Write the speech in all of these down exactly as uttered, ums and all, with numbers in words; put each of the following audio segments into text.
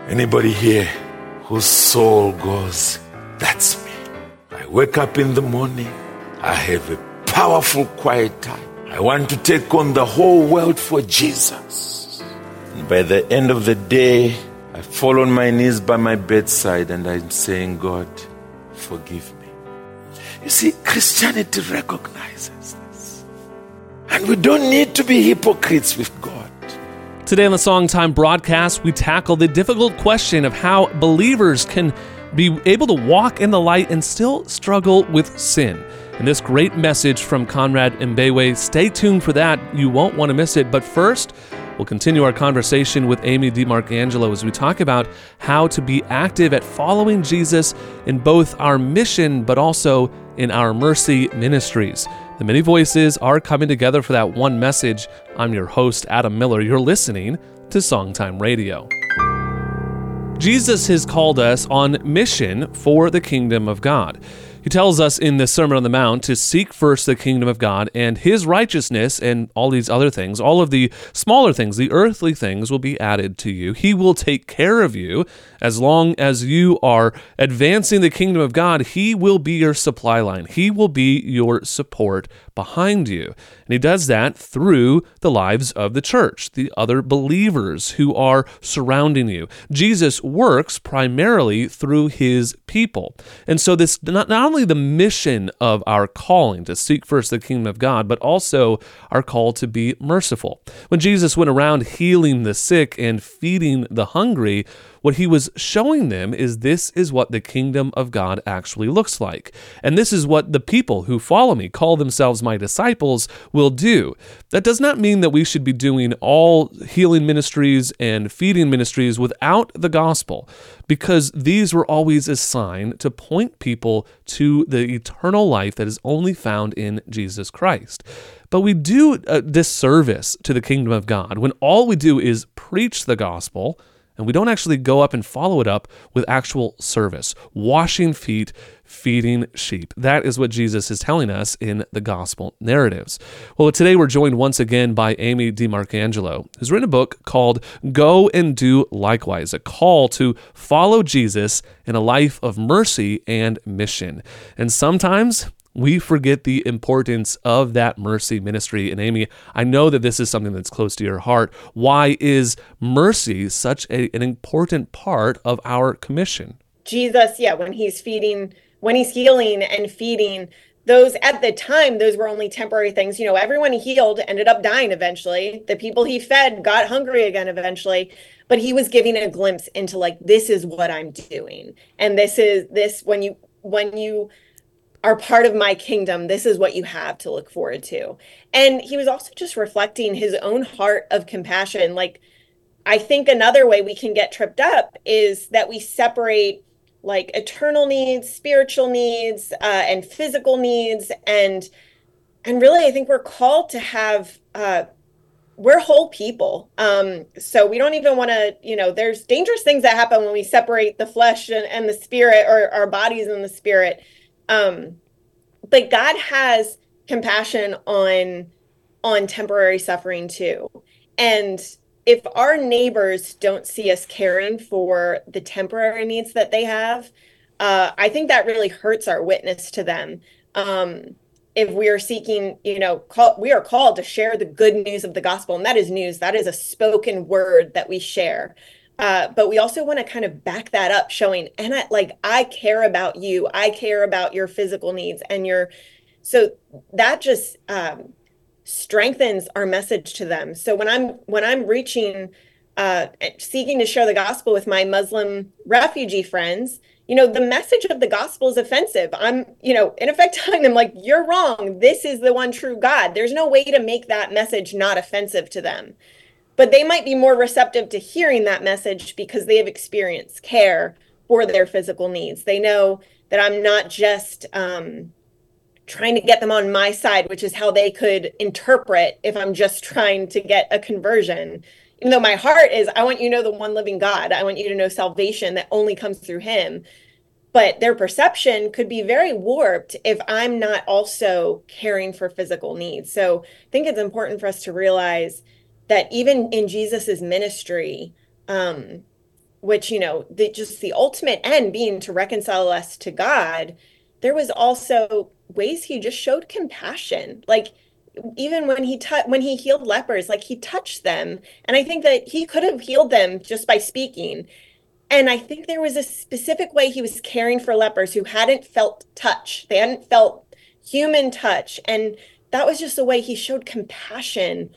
Anybody here whose soul goes, that's me. I wake up in the morning, I have a powerful quiet time. I want to take on the whole world for Jesus. And by the end of the day, I fall on my knees by my bedside and I'm saying, God, forgive me. You see, Christianity recognizes this. And we don't need to be hypocrites with God. Today on the Songtime broadcast, we tackle the difficult question of how believers can be able to walk in the light and still struggle with sin. And this great message from Conrad Mbewe, stay tuned for that. You won't want to miss it. But first, we'll continue our conversation with Amy DiMarcangelo as we talk about how to be active at following Jesus in both our mission, but also in our mercy ministries. The many voices are coming together for that one message. I'm your host, Adam Miller. You're listening to Songtime Radio. Jesus has called us on mission for the kingdom of God. He tells us in the Sermon on the Mount to seek first the kingdom of God and His righteousness, and all these other things, all of the smaller things, the earthly things will be added to you. He will take care of you as long as you are advancing the kingdom of God. He will be your supply line. He will be your support behind you. And He does that through the lives of the church, the other believers who are surrounding you. Jesus works primarily through His people. And so this not, not only the mission of our calling to seek first the kingdom of God, but also our call to be merciful. When Jesus went around healing the sick and feeding the hungry, what He was showing them is this is what the kingdom of God actually looks like. And this is what the people who follow me, call themselves my disciples, will do. That does not mean that we should be doing all healing ministries and feeding ministries without the gospel, because these were always assigned to point people to the eternal life that is only found in Jesus Christ. But we do a disservice to the kingdom of God when all we do is preach the gospel, and we don't actually go up and follow it up with actual service, washing feet, feeding sheep. That is what Jesus is telling us in the gospel narratives. Well, today we're joined once again by Amy DiMarcangelo, who's written a book called Go and Do Likewise, a call to follow Jesus in a life of mercy and mission. And sometimes we forget the importance of that mercy ministry. And Amy, I know that this is something that's close to your heart. Why is mercy such a, an important part of our commission? Jesus, yeah, when he's feeding, when he's healing and feeding, those at the time, those were only temporary things. You know, everyone he healed ended up dying eventually. The people he fed got hungry again eventually. But he was giving a glimpse into like, this is what I'm doing. And this is this, when you, when you, are part of my kingdom, this is what you have to look forward to. And he was also just reflecting his own heart of compassion. Like, I think another way we can get tripped up is that we separate like eternal needs, spiritual needs, uh, and physical needs. And, and really, I think we're called to have, uh, we're whole people. Um, so we don't even want to, you know, there's dangerous things that happen when we separate the flesh and, and the spirit, or our bodies and the spirit. Um, but God has compassion on, on temporary suffering too. And if our neighbors don't see us caring for the temporary needs that they have, uh, I think that really hurts our witness to them. Um, if we are seeking, you know, call, we are called to share the good news of the gospel, and that is news. That is a spoken word that we share. Uh, but we also want to kind of back that up, showing, and I, like, I care about you. I care about your physical needs and your, so that just um, strengthens our message to them. So when I'm, when I'm reaching, uh, seeking to share the gospel with my Muslim refugee friends, you know, the message of the gospel is offensive. I'm, you know, in effect telling them like, you're wrong. This is the one true God. There's no way to make that message not offensive to them. But they might be more receptive to hearing that message because they have experienced care for their physical needs. They know that I'm not just um, trying to get them on my side, which is how they could interpret if I'm just trying to get a conversion. Even though my heart is, I want you to know the one living God. I want you to know salvation that only comes through Him. But their perception could be very warped if I'm not also caring for physical needs. So I think it's important for us to realize that even in Jesus's ministry, um, which, you know, the, just the ultimate end being to reconcile us to God, there was also ways he just showed compassion. Like even when he t- when he healed lepers, like he touched them. And I think that he could have healed them just by speaking. And I think there was a specific way he was caring for lepers who hadn't felt touch. They hadn't felt human touch. And that was just the way he showed compassion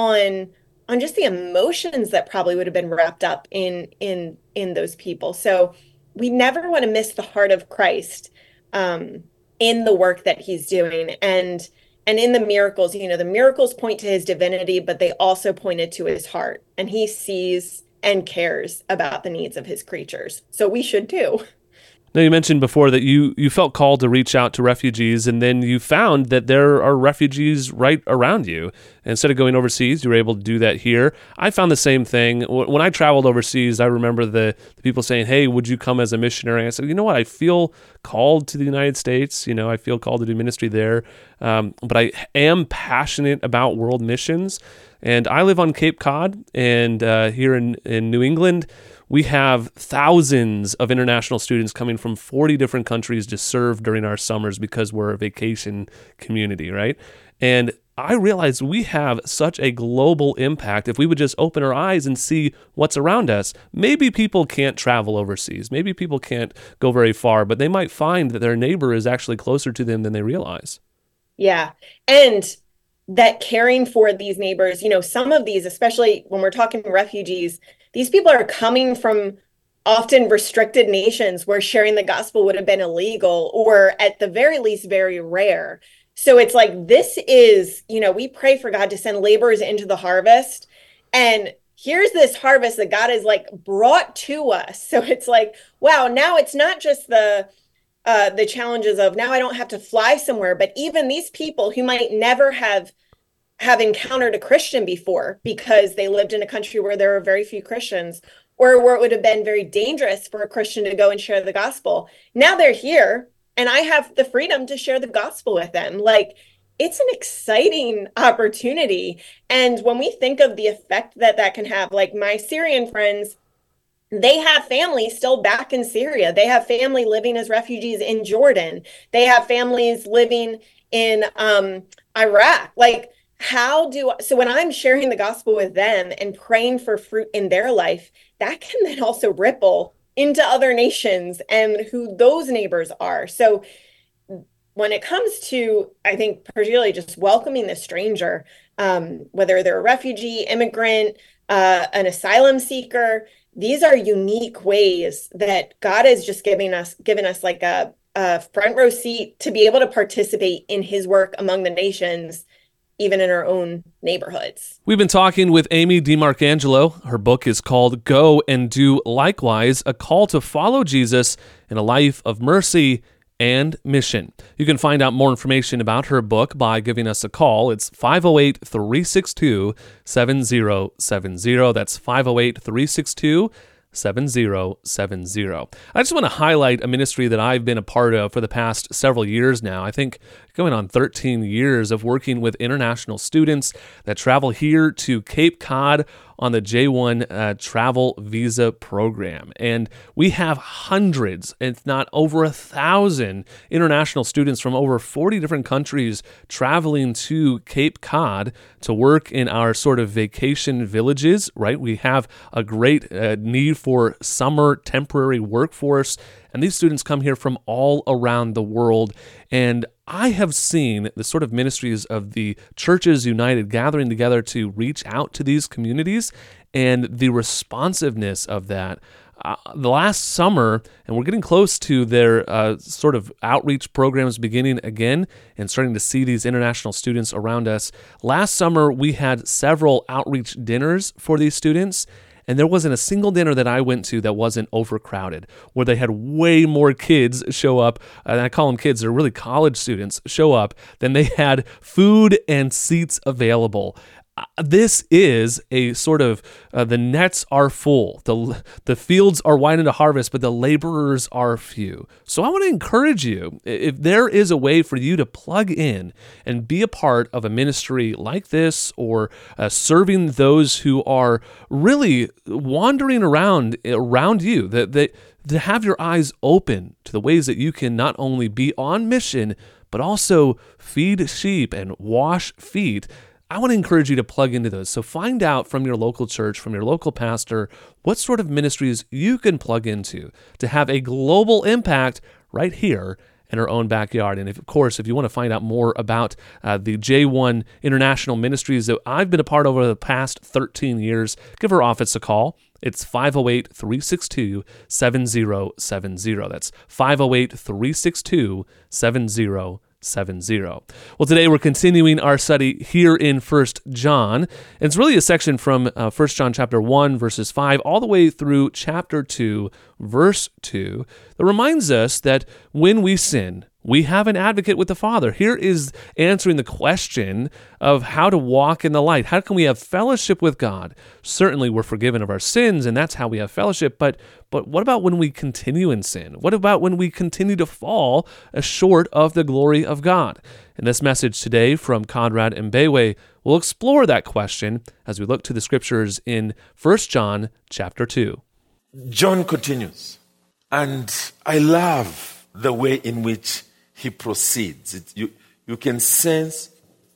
on on just the emotions that probably would have been wrapped up in in in those people. So we never want to miss the heart of Christ um, in the work that he's doing. And and in the miracles, you know, the miracles point to his divinity, but they also pointed to his heart. And he sees and cares about the needs of his creatures. So we should too. Now, you mentioned before that you, you felt called to reach out to refugees, and then you found that there are refugees right around you. Instead of going overseas, you were able to do that here. I found the same thing. When I traveled overseas, I remember the, the people saying, hey, would you come as a missionary? I said, you know what? I feel called to the United States. You know, I feel called to do ministry there. Um, but I am passionate about world missions. And I live on Cape Cod, and uh, here in, in New England, we have thousands of international students coming from forty different countries to serve during our summers because we're a vacation community, right? And I realized we have such a global impact. If we would just open our eyes and see what's around us, maybe people can't travel overseas. Maybe people can't go very far, but they might find that their neighbor is actually closer to them than they realize. Yeah. And that caring for these neighbors, you know, some of these, especially when we're talking refugees, these people are coming from often restricted nations where sharing the gospel would have been illegal or at the very least very rare. So it's like, this is, you know, we pray for God to send laborers into the harvest. And here's this harvest that God has like brought to us. So it's like, wow, now it's not just the uh, the challenges of now I don't have to fly somewhere, but even these people who might never have have encountered a Christian before because they lived in a country where there were very few Christians, or where it would have been very dangerous for a Christian to go and share the gospel. Now they're here and I have the freedom to share the gospel with them. Like, it's an exciting opportunity. And when we think of the effect that that can have, like my Syrian friends, they have family still back in Syria. They have family living as refugees in Jordan. They have families living in um, Iraq. Like, how do, so when I'm sharing the gospel with them and praying for fruit in their life, that can then also ripple into other nations and who those neighbors are. So when it comes to, I think, particularly just welcoming the stranger, um, whether they're a refugee, immigrant, uh, an asylum seeker, these are unique ways that God is just giving us, given us like a, a front row seat to be able to participate in his work among the nations, even in our own neighborhoods. We've been talking with Amy DiMarcangelo. Her book is called Go and Do Likewise, a call to follow Jesus in a life of mercy and mission. You can find out more information about her book by giving us a call. It's five oh eight, three six two, seven oh seven oh. That's five oh eight, three six two, seven oh seven oh. I just want to highlight a ministry that I've been a part of for the past several years now. I think going on thirteen years of working with international students that travel here to Cape Cod on the J one uh, travel visa program. And we have hundreds, if not over a thousand, international students from over forty different countries traveling to Cape Cod to work in our sort of vacation villages, right? We have a great uh, need for summer temporary workforce, and these students come here from all around the world. And I have seen the sort of ministries of the Churches United gathering together to reach out to these communities and the responsiveness of that. Uh, the last summer, and we're getting close to their uh, sort of outreach programs beginning again and starting to see these international students around us. Last summer, we had several outreach dinners for these students. And there wasn't a single dinner that I went to that wasn't overcrowded, where they had way more kids show up, and I call them kids, they're really college students, show up, than they had food and seats available. this is a sort of, uh, the nets are full, the the fields are wide into harvest, but the laborers are few. So I want to encourage you, if there is a way for you to plug in and be a part of a ministry like this, or uh, serving those who are really wandering around around you, that, that to have your eyes open to the ways that you can not only be on mission, but also feed sheep and wash feet, I want to encourage you to plug into those. So find out from your local church, from your local pastor, what sort of ministries you can plug into to have a global impact right here in our own backyard. And if, of course, if you want to find out more about uh, the J one International Ministries that I've been a part of over the past thirteen years, give our office a call. It's five oh eight, three six two, seven oh seven oh. That's five oh eight, three six two, seven oh seven oh. Well, today we're continuing our study here in First John. And it's really a section from uh, First John chapter one, verses five, all the way through chapter two, verse two, that reminds us that when we sin, we have an advocate with the Father. Here is answering the question of how to walk in the light. How can we have fellowship with God? Certainly we're forgiven of our sins, and that's how we have fellowship, but but what about when we continue in sin? What about when we continue to fall short of the glory of God? In this message today from Conrad Mbewe, we'll explore that question as we look to the scriptures in First John chapter two. John continues, and I love the way in which he proceeds. It, you, you can sense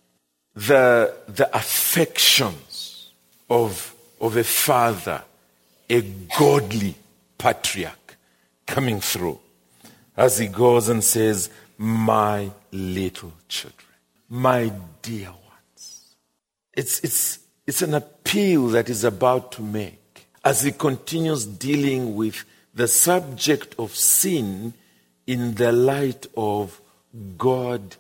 the, the affections of, of a father, a godly patriarch coming through as he goes and says, my little children, my dear ones. It's, it's, it's an appeal that is about to make as he continues dealing with the subject of sin in the light of God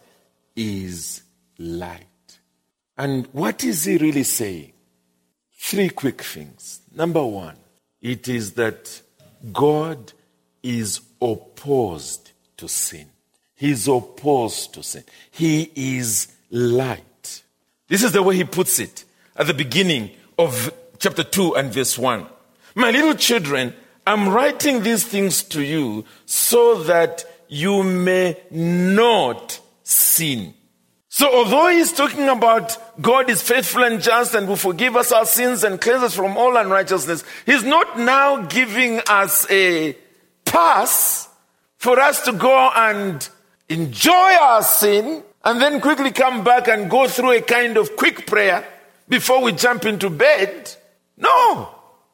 is light. And what is he really saying? Three quick things. Number one, it is that God is opposed to sin. He is opposed to sin. He is light. This is the way he puts it at the beginning of chapter two and verse one. My little children, I'm writing these things to you so that you may not sin. So although he's talking about God is faithful and just and will forgive us our sins and cleanse us from all unrighteousness, he's not now giving us a pass for us to go and enjoy our sin and then quickly come back and go through a kind of quick prayer before we jump into bed. No.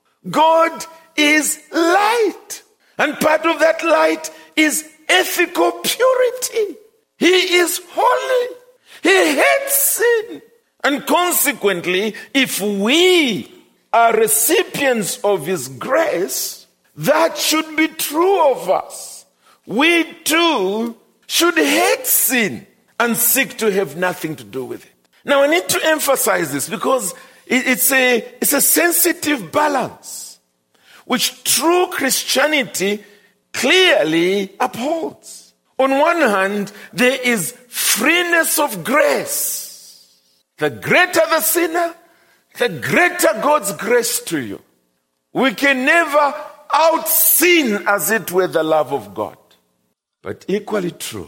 God is light. And part of that light is ethical purity. He is holy. He hates sin. And consequently, if we are recipients of his grace, that should be true of us. We too should hate sin and seek to have nothing to do with it. Now I need to emphasize this because it's a, it's a sensitive balance which true Christianity clearly upholds. On one hand, there is freeness of grace. The greater the sinner, the greater God's grace to you. We can never out-sin, as it were, the love of God. But equally true,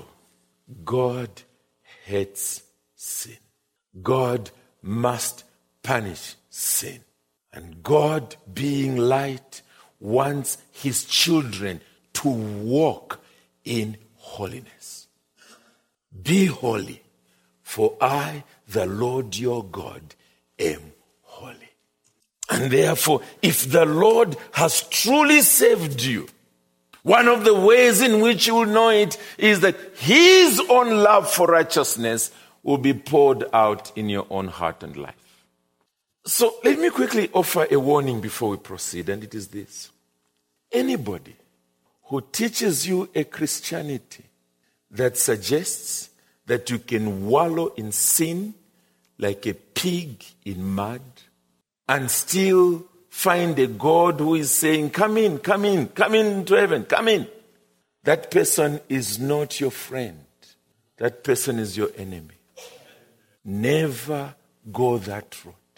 God hates sin. God must punish sin. And God, being light, wants his children to walk in holiness. Be holy, for I, the Lord your God, am holy. And therefore, if the Lord has truly saved you, one of the ways in which you will know it is that his own love for righteousness will be poured out in your own heart and life. So let me quickly offer a warning before we proceed, and it is this. Anybody who teaches you a Christianity that suggests that you can wallow in sin like a pig in mud and still find a God who is saying, come in, come in, come into heaven, come in. That person is not your friend. That person is your enemy. Never go that route.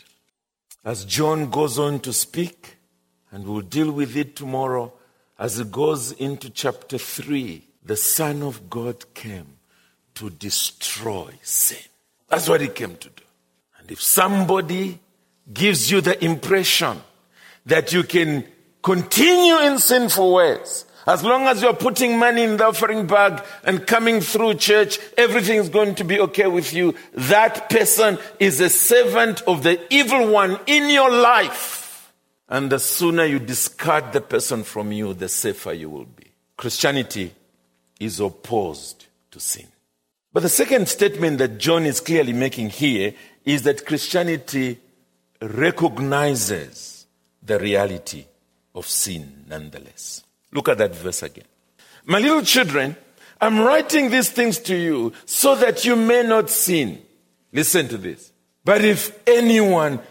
As John goes on to speak, and we'll deal with it tomorrow, as it goes into chapter three, the Son of God came to destroy sin. That's what he came to do. And if somebody gives you the impression that you can continue in sinful ways, as long as you're putting money in the offering bag and coming through church, everything's going to be okay with you, that person is a servant of the evil one in your life. And the sooner you discard the person from you, the safer you will be. Christianity is opposed to sin. But the second statement that John is clearly making here is that Christianity recognizes the reality of sin nonetheless. Look at that verse again. My little children, I'm writing these things to you so that you may not sin. Listen to this. But if anyone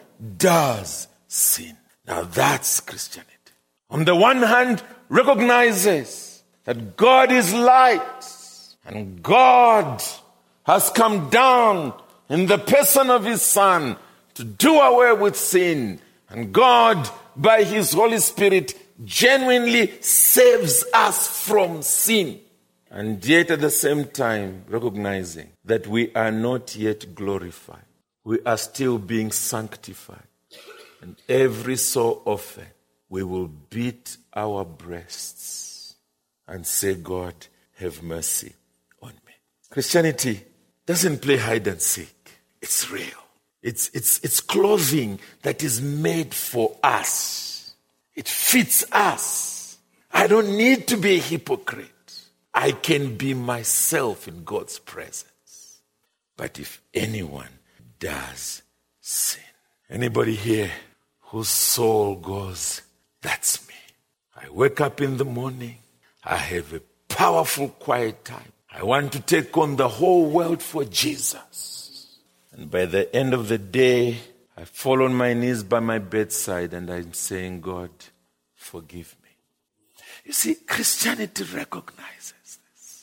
does sin, now that's Christianity. On the one hand, recognizes that God is light and God has come down in the person of his Son to do away with sin. And God, by his Holy Spirit, genuinely saves us from sin. And yet at the same time, recognizing that we are not yet glorified. We are still being sanctified. And every so often, we will beat our breasts and say, God, have mercy on me. Christianity doesn't play hide and seek. It's real. It's, it's, it's clothing that is made for us. It fits us. I don't need to be a hypocrite. I can be myself in God's presence. But if anyone does sin, anybody here whose soul goes, that's me. I wake up in the morning. I have a powerful, quiet time. I want to take on the whole world for Jesus. And by the end of the day, I fall on my knees by my bedside and I'm saying, God, forgive me. You see, Christianity recognizes this.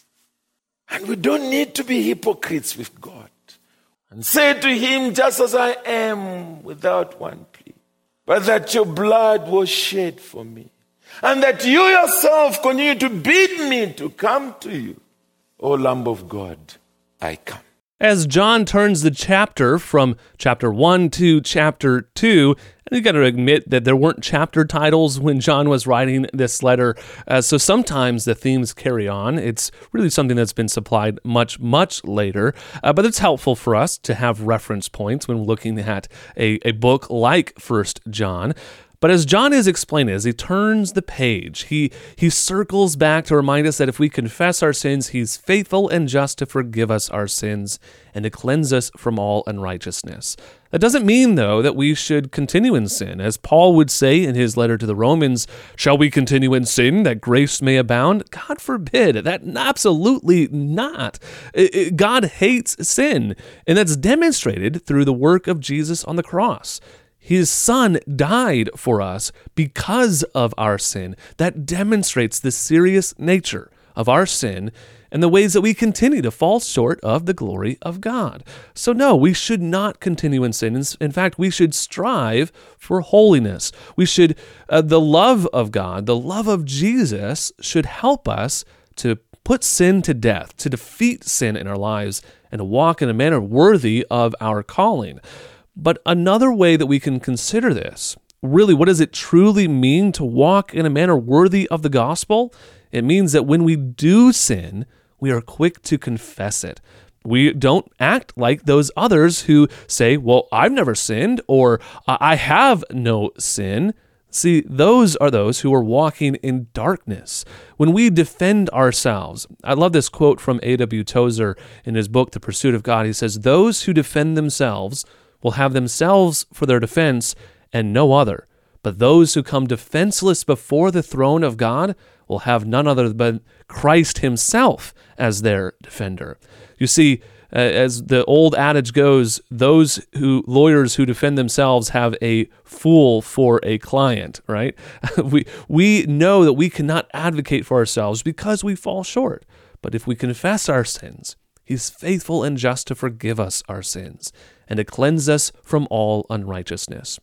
And we don't need to be hypocrites with God and say to him, just as I am, without one plea, but that your blood was shed for me, and that you yourself continue to bid me to come to you. O Lamb of God, I come. As John turns the chapter from chapter one to chapter two, and you got to admit that there weren't chapter titles when John was writing this letter, uh, so sometimes the themes carry on. It's really something that's been supplied much, much later, uh, but it's helpful for us to have reference points when looking at a, a book like First John. But as John is explaining, as he turns the page, he he circles back to remind us that if we confess our sins, he's faithful and just to forgive us our sins and to cleanse us from all unrighteousness. That doesn't mean, though, that we should continue in sin. As Paul would say in his letter to the Romans, shall we continue in sin that grace may abound? God forbid. That absolutely not. God hates sin, and that's demonstrated through the work of Jesus on the cross. His Son died for us because of our sin. That demonstrates the serious nature of our sin and the ways that we continue to fall short of the glory of God. So no, we should not continue in sin. In fact, we should strive for holiness. We should, uh, the love of God, the love of Jesus should help us to put sin to death, to defeat sin in our lives, and to walk in a manner worthy of our calling. But another way that we can consider this, really, what does it truly mean to walk in a manner worthy of the gospel? It means that when we do sin, we are quick to confess it. We don't act like those others who say, well, I've never sinned, or I have no sin. See, those are those who are walking in darkness. When we defend ourselves, I love this quote from A W Tozer in his book, The Pursuit of God. He says, those who defend themselves will have themselves for their defense and no other. But those who come defenseless before the throne of God will have none other but Christ himself as their defender. You see, uh, as the old adage goes, those who lawyers who defend themselves have a fool for a client, right? we we know that we cannot advocate for ourselves because we fall short. But if we confess our sins, he's faithful and just to forgive us our sins and to cleanse us from all unrighteousness.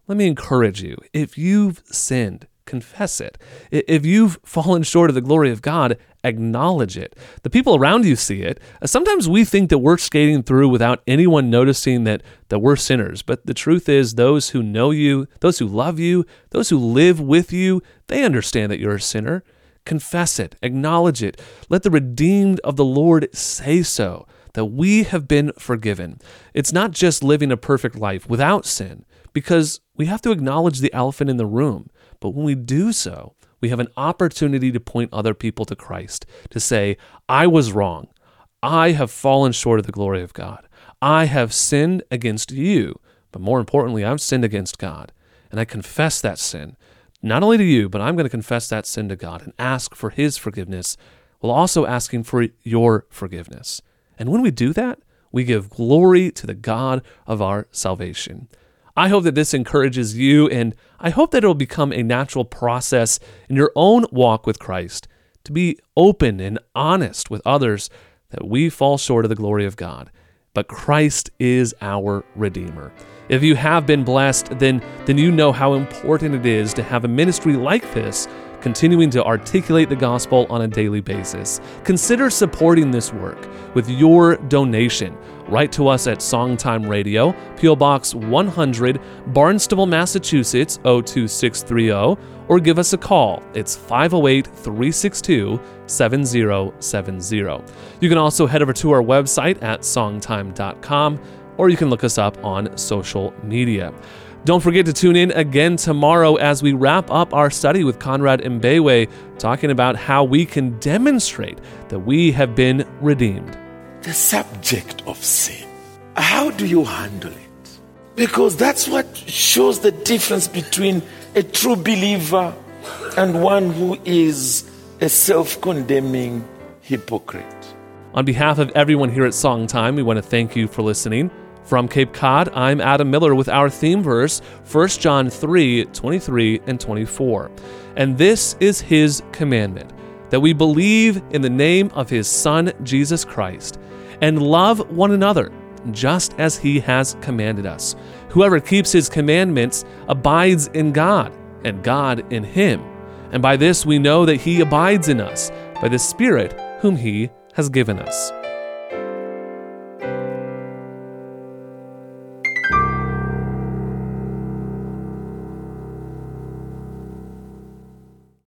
let me encourage you. If you've sinned, confess it. If you've fallen short of the glory of God, acknowledge it. The people around you see it. Sometimes we think that we're skating through without anyone noticing that, that we're sinners. But the truth is, those who know you, those who love you, those who live with you, they understand that you're a sinner. Confess it. Acknowledge it. Let the redeemed of the Lord say so, that we have been forgiven. It's not just living a perfect life without sin, because we have to acknowledge the elephant in the room. But when we do so, we have an opportunity to point other people to Christ, to say, I was wrong. I have fallen short of the glory of God. I have sinned against you, but more importantly, I've sinned against God. And I confess that sin, not only to you, but I'm going to confess that sin to God and ask for his forgiveness, while also asking for your forgiveness. And when we do that, we give glory to the God of our salvation. I hope that this encourages you, and I hope that it will become a natural process in your own walk with Christ to be open and honest with others that we fall short of the glory of God. But Christ is our Redeemer. If you have been blessed, then, then you know how important it is to have a ministry like this, continuing to articulate the gospel on a daily basis. Consider supporting this work with your donation. Write to us at Songtime Radio, P O Box one hundred, Barnstable, Massachusetts, oh two six three oh, or give us a call. It's five oh eight, three six two, seven oh seven oh. You can also head over to our website at songtime dot com, or you can look us up on social media. Don't forget to tune in again tomorrow as we wrap up our study with Conrad Mbewe, talking about how we can demonstrate that we have been redeemed. The subject of sin. How do you handle it? Because that's what shows the difference between a true believer and one who is a self-condemning hypocrite. On behalf of everyone here at Songtime, we want to thank you for listening. From Cape Cod, I'm Adam Miller with our theme verse, First John three, twenty-three and twenty-four. And this is his commandment, that we believe in the name of his Son, Jesus Christ, and love one another, just as he has commanded us. Whoever keeps his commandments abides in God, and God in him. And by this we know that he abides in us, by the Spirit whom he has given us.